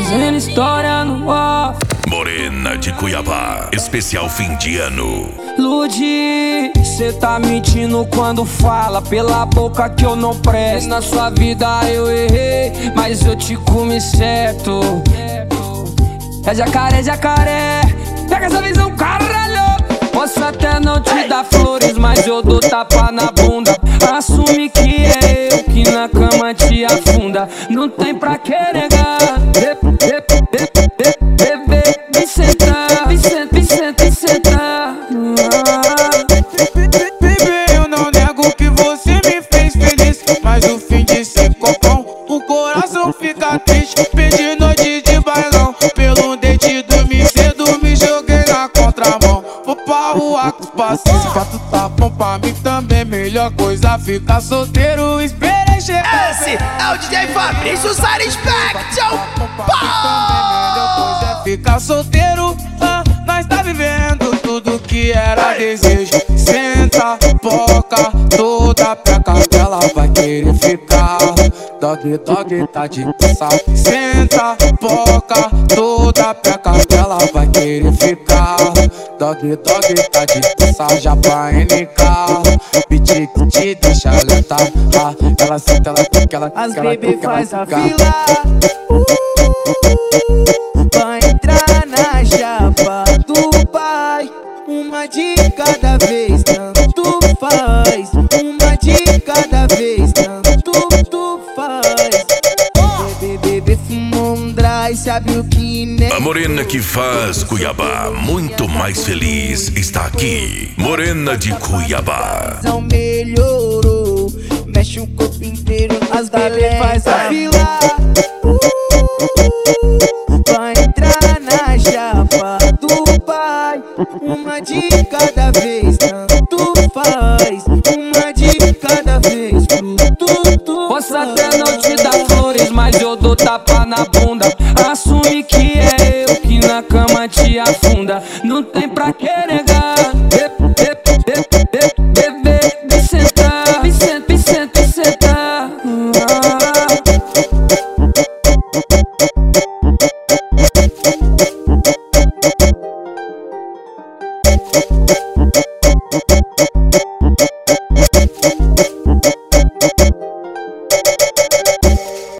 fazendo história no off. Morena de Cuiabá, especial fim de ano. Ludi, cê tá mentindo quando fala pela boca que eu não presto. Na sua vida eu errei, mas eu te comi certo. É jacaré, jacaré, pega essa visão, caralho. Posso até não te dar flores, mas eu dou tapa na bunda. Assume que é eu que na cama te afunda. Não tem pra que negar. Bebê, vem sentar, vem sentar. Baby, eu não nego que você me fez feliz, mas o fim de ser copão, o coração fica triste. Perdi noite de bailão, pelo dente dormi cedo, me joguei na contramão. Vou pra rua com os passinhos, se fato tá bom pra mim também. Melhor coisa ficar solteiro, esperei chegar. Esse é o DJ Fabrício Satisfaction. Melhor coisa é ficar solteiro, nós tá vivendo tudo que era desejo. Senta, foca, toda peca dela vai querer ficar. Dog, dog, tá de passar. Senta, foca, toda peca dela vai querer ficar. Dog, dog, tá de passar já pra NK. Beat que te deixa lenta. Ela senta, ela fica, ela As baby faz a fila, vai entrar na chapa do pai. Uma de cada vez, tanto faz. Uma de cada vez, tanto faz. Bebê fumou um dry, sabe o que nem. A morena que faz Cuiabá muito mais feliz está aqui. Morena de Cuiabá. Não melhorou, mexe o corpo inteiro. As baby faz a fila, vai entrar na chapa do pai. Uma de cada vez, tanto faz. Uma de cada vez, tudo. Posso até não